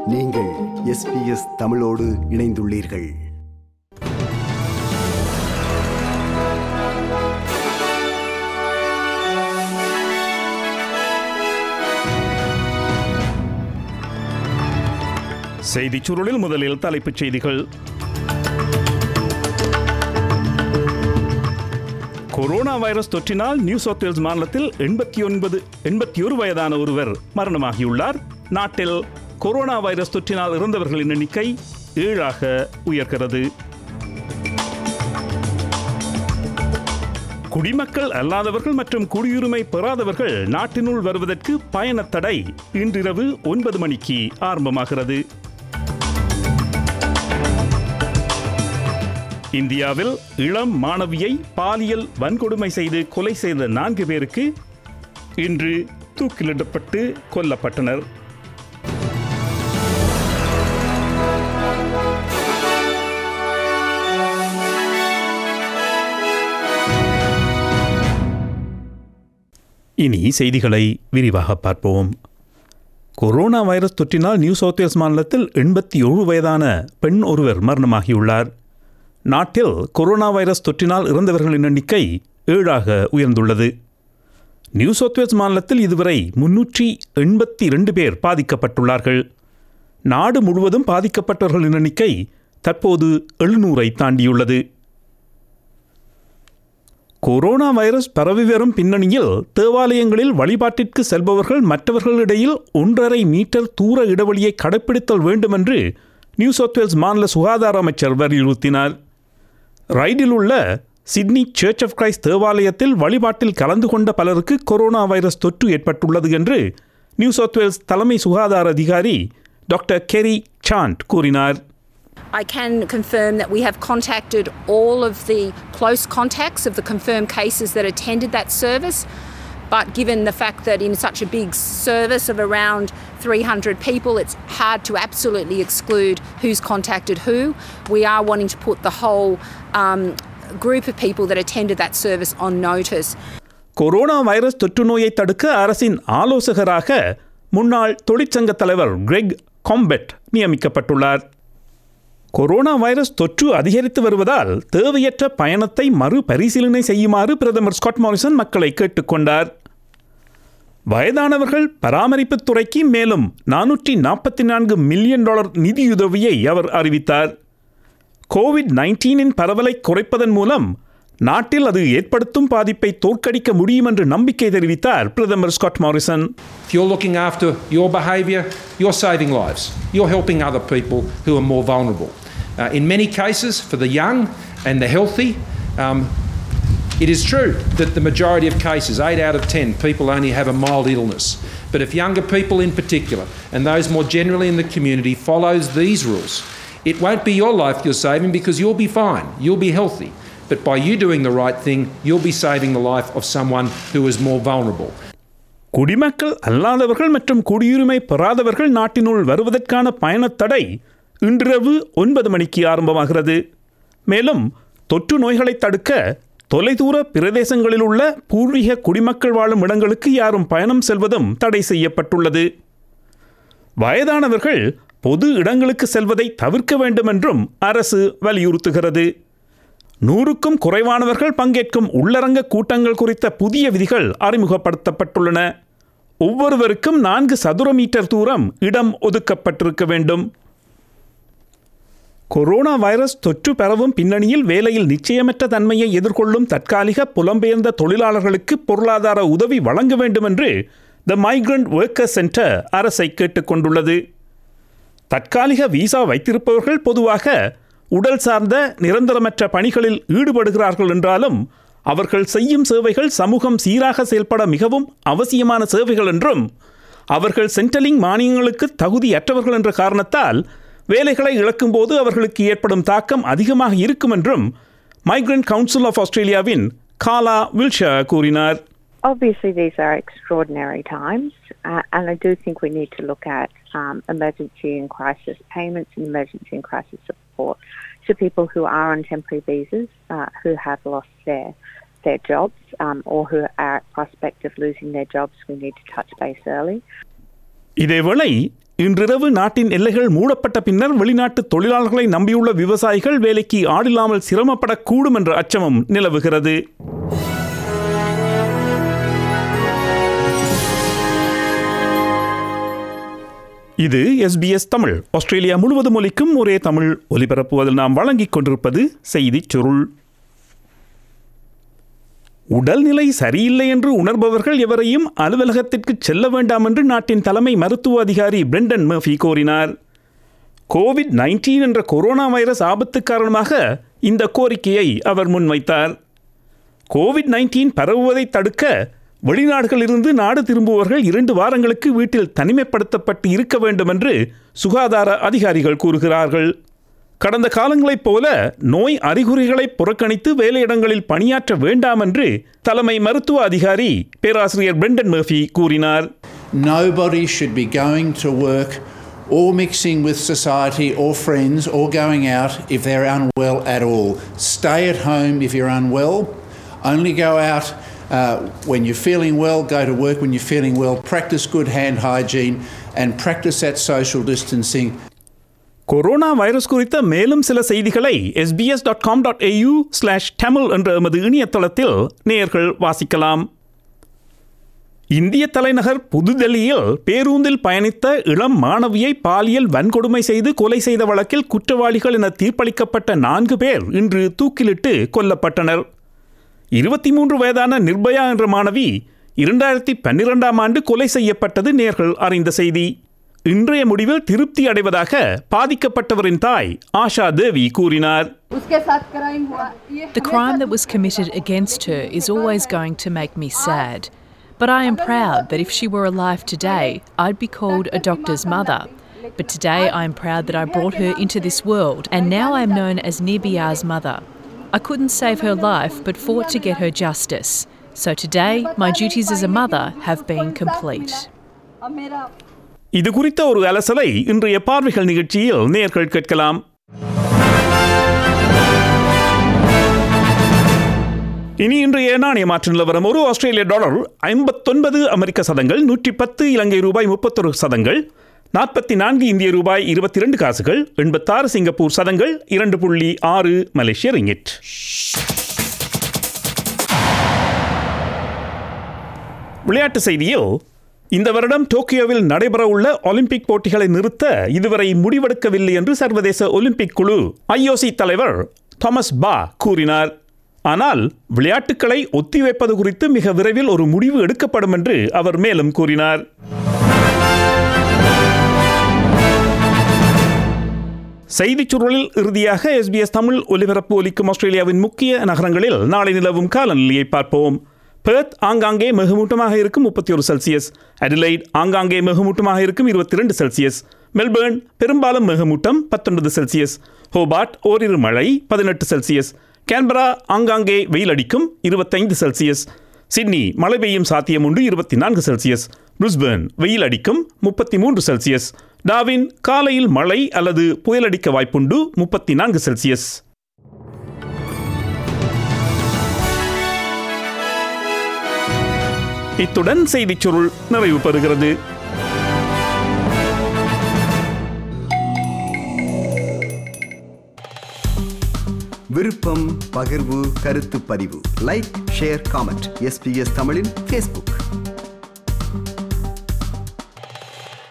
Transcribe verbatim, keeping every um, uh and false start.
நீங்கள் S B S தமிழோடு இணைந்துள்ளீர்கள். செய்திச் சுருளில் முதலில் தலைப்புச் செய்திகள். கொரோனா வைரஸ் தொற்றினால் நியூ சவுத் வேல்ஸ் மாநிலத்தில் எண்பத்தி ஒன்பது எண்பத்தி ஒரு வயதான ஒருவர் மரணமாகியுள்ளார். நாட்டில் கொரோனா வைரஸ் தொற்றினால் இறந்தவர்களின் எண்ணிக்கை ஏழாக உயர்கிறது. குடிமக்கள் அல்லாதவர்கள் மற்றும் குடியுரிமை பெறாதவர்கள் நாட்டினுள் வருவதற்கு பயண தடை இன்றிரவு ஒன்பது மணிக்கு ஆரம்பமாகிறது. இந்தியாவில் இளம் மாணவியை பாலியல் வன்கொடுமை செய்து கொலை செய்த நான்கு பேருக்கு இன்று தூக்கிலிடப்பட்டு கொல்லப்பட்டனர். இனி செய்திகளை விரிவாக பார்ப்போம். கொரோனா வைரஸ் தொற்றினால் நியூ சவுத் வேல்ஸ் மாநிலத்தில் எண்பத்தி ஏழு வயதான பெண் ஒருவர் மரணமாகியுள்ளார். நாட்டில் கொரோனா வைரஸ் தொற்றினால் இறந்தவர்களின் எண்ணிக்கை ஏழாக உயர்ந்துள்ளது. நியூ சவுத் வேல்ஸ் மாநிலத்தில் இதுவரை முன்னூற்றி எண்பத்தி இரண்டு பேர் பாதிக்கப்பட்டுள்ளார்கள். நாடு முழுவதும் பாதிக்கப்பட்டவர்களின் எண்ணிக்கை தற்போது எழுநூறை தாண்டியுள்ளது. கொரோனா வைரஸ் பரவி வரும் பின்னணியில் தேவாலயங்களில் வழிபாட்டிற்கு செல்பவர்கள் மற்றவர்களிடையில் ஒன்றரை மீட்டர் தூர இடைவெளியை கடைப்பிடித்தல் வேண்டும் என்று நியூ சவுத் வேல்ஸ் மாநில சுகாதார அமைச்சர் வலியுறுத்தினார். ரைடில் உள்ள சிட்னி சர்ச் ஆஃப் கிரைஸ்ட் தேவாலயத்தில் வழிபாட்டில் கலந்து கொண்ட பலருக்கு கொரோனா வைரஸ் தொற்று ஏற்பட்டுள்ளது என்று நியூ சவுத் வேல்ஸ் தலைமை சுகாதார அதிகாரி டாக்டர் கெரி சாண்ட் கூறினார். I can confirm that we have contacted all of the close contacts of the confirmed cases that attended that service, but given the fact that in such a big service of around three hundred people, it's hard to absolutely exclude who's contacted who. We are wanting to put the whole um, group of people that attended that service on notice. Corona virus தொற்று நோயை தடுக்க அரசின் ஆலோசகராக முன்னாள் தொழிற்சங்க தலைவர் Greg Combet நியமிக்கப்பட்டுள்ளார். Corona virus தொற்று அதிகரித்து வருவதால் தேவையற்ற பயணத்தை மறுபரிசீலனை செய்யுமாறு பிரதமர் ஸ்காட் மாரிசன் மக்களை கேட்டுக்கொண்டார். வயதானவர்கள் பராமரிப்புத் துறைக்கு மேலும் நானூற்றி நாற்பத்தி நான்கு மில்லியன் டாலர் நிதியுதவியை அவர் அறிவித்தார். கோவிட் நைன்டீனின் பரவலை குறைப்பதன் மூலம் நாட்டில் அது ஏற்படுத்தும் பாதிப்பை தோற்கடிக்க முடியும் என்று நம்பிக்கை தெரிவித்தார் பிரதமர் Scott Morrison. If you're looking after your behaviour, you're saving lives. You're helping other people who are more vulnerable. Uh, in many cases, for the young and the healthy, um, it is true that the majority of cases, eight out of ten, people only have a mild illness. But if younger people in particular, and those more generally in the community, follows these rules, it won't be your life you're saving because you'll be fine, you'll be healthy. But by you doing the right thing, you'll be saving the life of someone who is more vulnerable. குடிமக்கள் அல்லாதவர்கள் மற்றும் குடியுரிமை பெறாதவர்கள் நாட்டினுள் வருவதற்கான பயணத்தடை இன்றிரவு ஒன்பது மணிக்கு ஆரம்பமாகிறது. மேலும் தொற்று நோய்களை தடுக்க தொலைதூர பிரதேசங்களில் உள்ள பூர்வீக குடிமக்கள் வாழும் இடங்களுக்கு யாரும் பயணம் செல்வதும் தடை செய்யப்பட்டுள்ளது. வயதானவர்கள் பொது இடங்களுக்கு செல்வதை தவிர்க்க வேண்டும் என்றும் அரசு வலியுறுத்துகிறது. நூறுக்கும் குறைவானவர்கள் பங்கேற்கும் உள்ளரங்க கூட்டங்கள் குறித்த புதிய விதிகள் அறிமுகப்படுத்தப்பட்டுள்ளன. ஒவ்வொருவருக்கும் நான்கு சதுர மீட்டர் தூரம் இடம் ஒதுக்கப்பட்டிருக்க வேண்டும். கொரோனா வைரஸ் தொற்று பரவும் பின்னணியில் வேலையில் நிச்சயமற்ற தன்மையை எதிர்கொள்ளும் தற்காலிக புலம்பெயர்ந்த தொழிலாளர்களுக்கு பொருளாதார உதவி வழங்க வேண்டும் என்று த மைக்ரண்ட் ஒர்க்கர்ஸ் சென்டர் அரசை கேட்டுக்கொண்டுள்ளது. தற்காலிக விசா வைத்திருப்பவர்கள் பொதுவாக உடல் சார்ந்த நிரந்தரமற்ற பணிகளில் ஈடுபடுகிறார்கள் என்றாலும் அவர்கள் செய்யும் சேவைகள் சமூகம் சீராக செயல்பட மிகவும் அவசியமான சேவைகள் என்றும் அவர்கள் சென்ட்ரலிங் மானியங்களுக்கு தகுதியற்றவர்கள் என்ற காரணத்தால் வேலைகளை இழக்கும்போது அவர்களுக்கு ஏற்படும் தாக்கம் அதிகமாக இருக்கும் என்றும் மைக்ரண்ட் கவுன்சில் ஆஃப் ஆஸ்திரேலியாவின் காலா வில்ஷர் கூறினார். Obviously, these are extraordinary times, uh, and I do think we need to look at um, emergency and crisis payments and emergency and crisis support to people who are on temporary visas, uh, who have lost their their jobs, um, or who are at prospect of losing their jobs. We need to touch base early. இதேவேளை இன்றிரவு நாட்டின் எல்லைகள் மூடப்பட்ட பின்னர் வெளிநாட்டு தொழிலாளர்களை நம்பியுள்ள விவசாயிகள் வேலைக்கு ஆடில்லாமல் சிரமப்படக்கூடும் என்ற அச்சமும் நிலவுகிறது. இது எஸ்பிஎஸ் தமிழ். ஆஸ்திரேலியா முழுவதும் ஒலிக்கும் ஒரே தமிழ் ஒலிபரப்புவதில் நாம் வழங்கிக் கொண்டிருப்பது செய்திச் சுருள். உடல்நிலை சரியில்லை என்று உணர்பவர்கள் எவரையும் அலுவலகத்திற்கு செல்ல வேண்டாம் என்று நாட்டின் தலைமை மருத்துவ அதிகாரி பிரெண்டன் மர்ஃபி கோரினார். கோவிட் நைன்டீன் என்ற கொரோனா வைரஸ் ஆபத்து காரணமாக இந்த கோரிக்கையை அவர் முன்வைத்தார். கோவிட் நைன்டீன் பரவுவதை தடுக்க வெளிநாடுகளிலிருந்து நாடு திரும்புவர்கள் இரண்டு வாரங்களுக்கு வீட்டில் தனிமைப்படுத்தப்பட்டு இருக்க வேண்டும் என்று சுகாதார அதிகாரிகள் கூறுகிறார்கள். கடந்த காலங்களைப் போல நோய் அறிகுறிகளை புறக்கணித்து வேலையிடங்களில் பணியாற்ற வேண்டாம் என்று தலைமை மருத்துவ அதிகாரி பேராசிரியர் பிரெண்டன் மர்ஃபி கூறினார். Nobody should be going to work or mixing with society or friends or going out if they're unwell at all. Stay at home if you're unwell. Only go out uh, when you're feeling well. Go to work when you're feeling well. Practice good hand hygiene and practice that social distancing. Corona virus குறித்த மேலும் சில செய்திகளை SBS dot com dot AU slash Tamil என்ற எமது இணையதளத்தில் நேயர்கள் வாசிக்கலாம். இந்திய தலைநகர் புதுடெல்லியில் பேருந்தில் பயணித்த இளம் மாணவியை பாலியல் வன்கொடுமை செய்து கொலை செய்த வழக்கில் குற்றவாளிகள் என தீர்ப்பளிக்கப்பட்ட நான்கு பேர் இன்று தூக்கிலிட்டு கொல்லப்பட்டனர். இருபத்தி மூன்று வயதான நிர்பயா என்ற மாணவி இரண்டாயிரத்தி பன்னிரெண்டாம் ஆண்டு கொலை செய்யப்பட்டது நேயர்கள் அறிந்த செய்தி. இன்றைய முடிவில் திருப்தி அடைவதாக பாதிக்கப்பட்டவரின் தாய் ஆஷா தேவி கூறினார். The crime that was committed against her is always going to make me sad. But I am proud that if she were alive today, I'd be called a doctor's mother. But today I am proud that I brought her into this world, and now I am known as Nirbaya's mother. I couldn't save her life, but fought to get her justice. So today, my duties as a mother have been complete. இது குறித்த ஒரு அலசலை இன்றைய பார்வைகள் நிகழ்ச்சியில் நேயர்கள் கேட்கலாம். இனி இன்றைய நாணய மாற்று நிலவரம். ஒரு ஆஸ்திரேலிய டாலர் ஐம்பத்தொன்பது அமெரிக்க சதங்கள், நூற்றி பத்து இலங்கை ரூபாய் முப்பத்தொரு சதங்கள், நாற்பத்தி நான்கு இந்திய ரூபாய் இருபத்தி இரண்டு காசுகள், எண்பத்தாறு சிங்கப்பூர் சதங்கள், இரண்டு புள்ளி ஆறு மலேசிய ரிங்கிட். விளையாட்டு செய்தியில், இந்த வருடம் டோக்கியோவில் நடைபெறவுள்ள ஒலிம்பிக் போட்டிகளை நிறுத்த இதுவரை முடிவெடுக்கவில்லை என்று சர்வதேச ஒலிம்பிக் குழு ஐஓசி தலைவர் தாமஸ் பா கூறினார். ஆனால் விளையாட்டுக்களை ஒத்திவைப்பது குறித்து மிக விரைவில் ஒரு முடிவு எடுக்கப்படும் என்று அவர் மேலும் கூறினார். செய்திச் சுருளில் இறுதியாக எஸ்பிஎஸ் தமிழ் ஒலிபரப்பு ஒலிக்கும் ஆஸ்திரேலியாவின் முக்கிய நகரங்களில் நாளை நிலவும் காலநிலையை பார்ப்போம். பெர்த் ஆங்காங்கே மிகமூட்டமாக இருக்கும் முப்பத்தி ஒரு செல்சியஸ். அடிலைட் ஆங்காங்கே மிகமூட்டமாக இருக்கும் இருபத்தி இரண்டு செல்சியஸ். மெல்பர்ன் பெரும்பாலும் மிகமூட்டம் பத்தொன்பது செல்சியஸ். ஹோபார்ட் ஓரிரு மழை பதினெட்டு செல்சியஸ். கேன்பரா ஆங்காங்கே வெயில் அடிக்கும் இருபத்தைந்து செல்சியஸ். சிட்னி மழை பெய்யும் சாத்தியம் உண்டு இருபத்தி நான்கு செல்சியஸ். பிரிஸ்பேர்ன் வெயில் அடிக்கும் முப்பத்தி மூன்று செல்சியஸ். டார்வின் காலையில் மழை அல்லது புயலடிக்க வாய்ப்புண்டு முப்பத்தி நான்கு செல்சியஸ். இத்துடன் செய்திச் சுருள் நிறைவு பெறுகிறது. விருப்பம், பகிர்வு, கருத்து பதிவு, லைக், ஷேர், காமெண்ட். எஸ்பிஎஸ் தமிழின் ஃபேஸ்புக்.